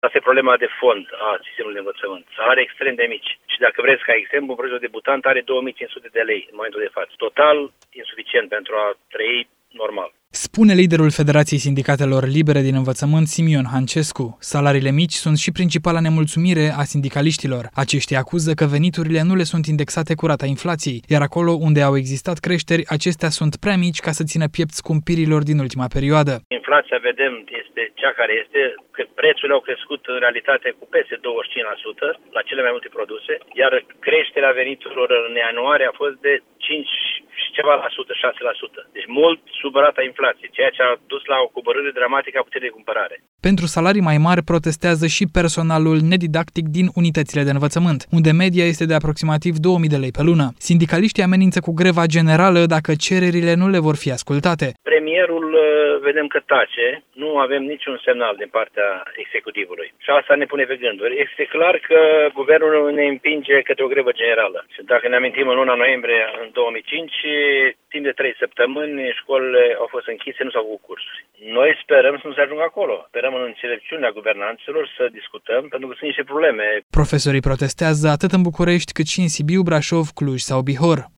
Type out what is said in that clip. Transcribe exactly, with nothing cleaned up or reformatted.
Asta e problema de fond a sistemului de învățământ. Salarii extrem de mici. Și dacă vreți ca exemplu, un profesor debutant are două mii cinci sute de lei în momentul de față. Total insuficient pentru a trăi normal. Spune liderul Federației Sindicatelor Libere din Învățământ, Simion Hancescu. Salariile mici sunt și principala nemulțumire a sindicaliștilor. Aceștia acuză că veniturile nu le sunt indexate cu rata inflației, iar acolo unde au existat creșteri, acestea sunt prea mici ca să țină piept scumpirilor din ultima perioadă. Inflația, vedem, este cea care este, că prețurile au crescut în realitate cu peste douăzeci și cinci la sută la cele mai multe produse, iar creșterea veniturilor în ianuarie a fost de cinci și ceva la sută, șase la sută. Deci mult sub rata inflației, ceea ce a dus la o coborâre dramatică a puterii de cumpărare. Pentru salarii mai mari protestează și personalul nedidactic din unitățile de învățământ, unde media este de aproximativ două mii de lei pe lună. Sindicaliștii amenință cu greva generală dacă cererile nu le vor fi ascultate. Premierul vedem că tace, nu avem niciun semnal din partea executivului. Și asta ne pune pe gânduri. Este clar că guvernul ne împinge către o grevă generală. Și dacă ne amintim, în luna noiembrie în două mii cinci, timp de trei săptămâni, școlile au fost închise, nu s-au făcut cursuri. Noi sperăm să nu se ajungă acolo. Sperăm în înțelepciunea guvernanților să discutăm, pentru că sunt niște probleme. Profesorii protestează atât în București cât și în Sibiu, Brașov, Cluj sau Bihor.